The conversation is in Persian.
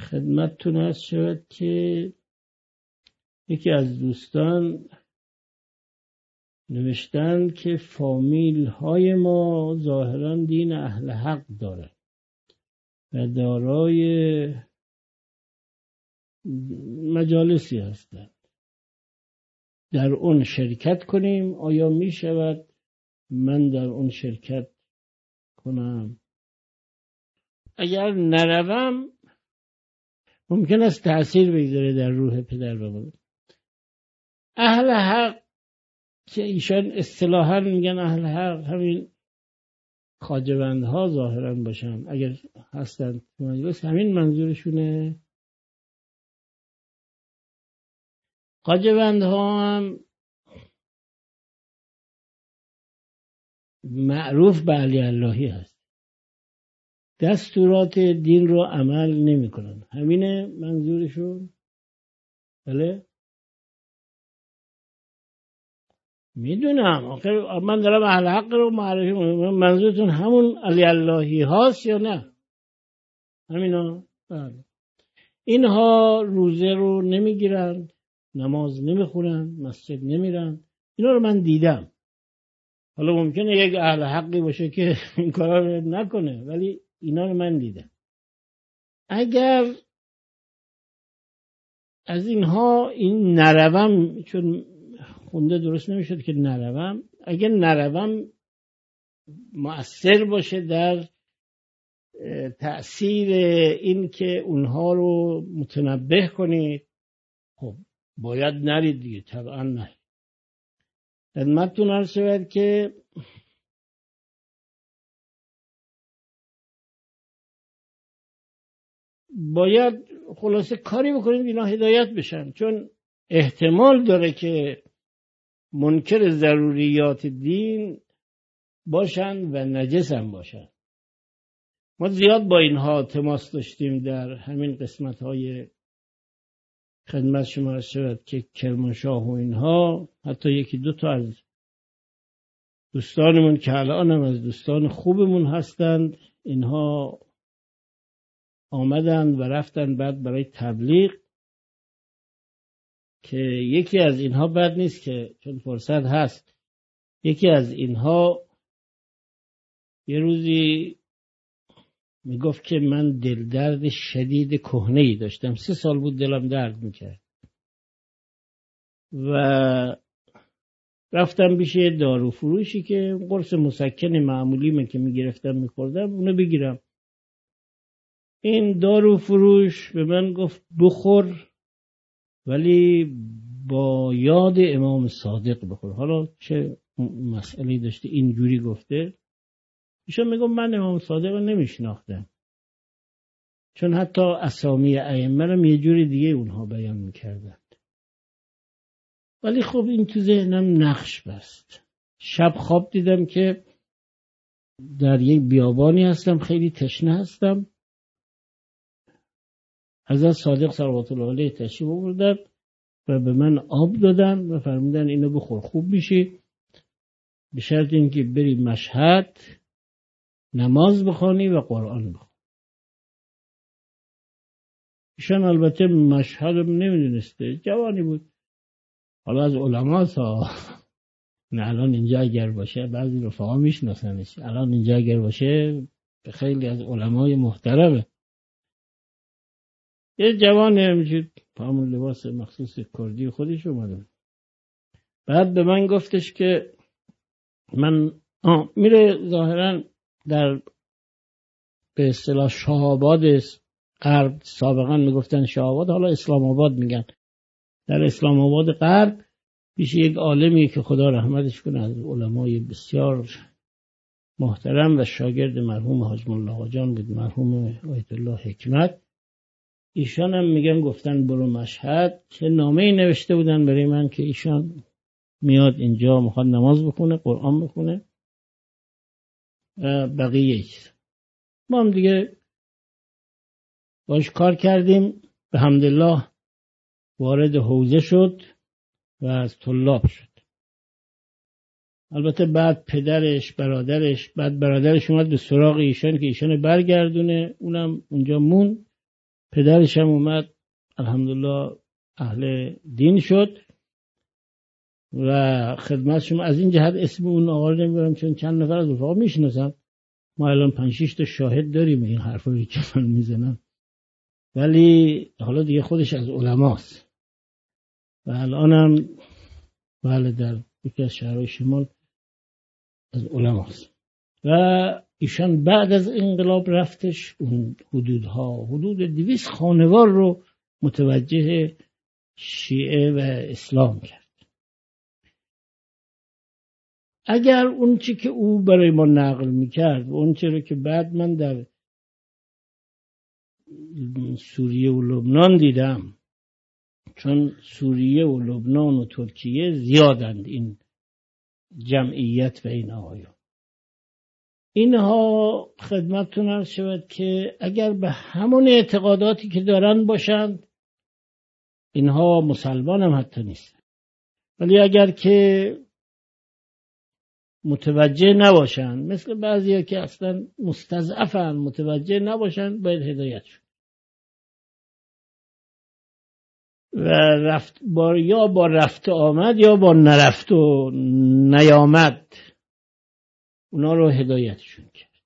خدمتتون هست شود که یکی از دوستان نوشتن که فامیل های ما ظاهرا دین اهل حق داره و دارای مجالسی هستند. در اون شرکت کنیم؟ آیا می شود من در اون شرکت کنم؟ اگر نروم ممکن است تأثیر بگذاره در روح پدر و مادر. اهل حق که ایشان اصطلاحاً میگن اهل حق همین خواجه‌بندها ظاهراً باشن، اگر هستن مجلس همین منظورشونه. خواجه‌بندها هم معروف به علی اللهی هست، دستورات دین رو عمل نمی کنن. همینه منظورشون؟ بله میدونم، آخر من دارم اهل حق رو معرفی کنم. منظورتون همون علی اللهی هاست یا نه؟ همینا. بله. اینها روزه رو نمیگیرن، نماز نمیخونن، مسجد نمیرن. اینا رو من دیدم. حالا ممکنه یک اهل حقی باشه که این کارا رو نکنه، ولی اینا رو من دیدم. اگر از اینها این نروم، چون خونده درست نمیشد که نروم، اگر نروم مؤثر باشه در تأثیر این که اونها رو متنبه کنید، خب باید نرید دیگه، طبعا نرید. خدمتتون عرض شود که باید خلاصه کاری بکنید اینا هدایت بشن، چون احتمال داره که منکر ضروریات دین باشن و نجس هم باشن. ما زیاد با اینها تماس داشتیم در همین قسمت های خدمت شما عرض شود که کرمانشاه و اینها، حتی یکی دو تا از دوستانمون که الان هم از دوستان خوبمون هستند، اینها آمدند و رفتن بعد برای تبلیغ، که یکی از اینها بد نیست که چون فرصت هست، یکی از اینها یه روزی میگفت که من دلدرد شدید کهنه‌ای داشتم، 3 سال بود دلم درد میکرد و رفتم پیش دارو فروشی که قرص مسکن معمولی من که میگرفتم میخوردم اونو بگیرم. این دارو فروش به من گفت بخور ولی با یاد امام صادق بخور. حالا چه مسئله داشته اینجوری گفته؟ ایشون میگم من امام صادق رو نمیشناختم، چون حتی اسامی ائمه رو یه جوری دیگه اونها بیان میکردن، ولی خب این تو ذهنم نقش بست. شب خواب دیدم که در یک بیابانی هستم، خیلی تشنه هستم. حضرت صادق صلوات الله علیه تشریف آوردن و به من آب دادن و فرمودن اینو بخور خوب میشی، به شرط اینکه بری مشهد نماز بخوانی و قرآن بخوانی. ایشان البته مشهد رو نمیدونسته، جوانی بود، حالا از علما تا نه الان اینجا اگر باشه بعضی رفقا میشناسنش، الان اینجا اگر باشه خیلی از علمای محترمه. یه جوان همینجور همون لباس مخصوص کردی خودش اومده، بعد به من گفتش که من میره ظاهرا در به اصطلاح شاه‌آباد غرب، سابقا میگفتن شاه‌آباد، حالا اسلام آباد میگن، در اسلام آباد غرب پیش یک عالمی که خدا رحمتش کنه از علمای بسیار محترم و شاگرد مرحوم حاج ملا آقاجان بود، مرحوم آیت الله حکمت. ایشان هم میگن گفتن برو مشهد، که نامه‌ای نوشته بودن برای من که ایشان میاد اینجا میخواد نماز بخونه، قرآن بخونه و بقیه چیز. ما هم دیگه باش کار کردیم، به حمدالله وارد حوزه شد و از طلاب شد. البته بعد پدرش، برادرش، بعد برادرش اومد به سراغ ایشان که ایشان برگردونه، اونم اونجا مون پدرش هم اومد الحمدلله اهل دین شد و خدمتشون. از این جهت اسم اون آقا رو نمیبرم چون چند نفر از رفقا میشناسن، ما الان 5-6 تا شاهد داریم این حرفا که من میزنم، ولی حالا دیگه خودش از علماست و الان هم بله در یکی از شهرهای شمال از علماست و ایشان بعد از انقلاب رفتش اون حدود 200 خانوار رو متوجه شیعه و اسلام کرد. اگر اون چی که او برای ما نقل میکرد و اون چی رو که بعد من در سوریه و لبنان دیدم، چون سوریه و لبنان و ترکیه زیادند این جمعیت و این آقایان، اینها خدمتتون عرض شود که اگر به همون اعتقاداتی که دارن باشند، اینها مسلمان هم حتی نیستن، ولی اگر که متوجه نباشن، مثل بعضیا که اصلا مستضعفن، متوجه نباشن، باید هدایت شد و یا با رفت آمد یا با نرفت و نیامد اونا رو هدایتشون کرد.